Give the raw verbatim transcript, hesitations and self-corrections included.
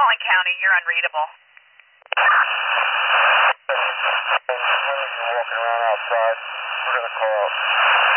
calling county. You're unreadable. You're walking around outside. We're going to call out.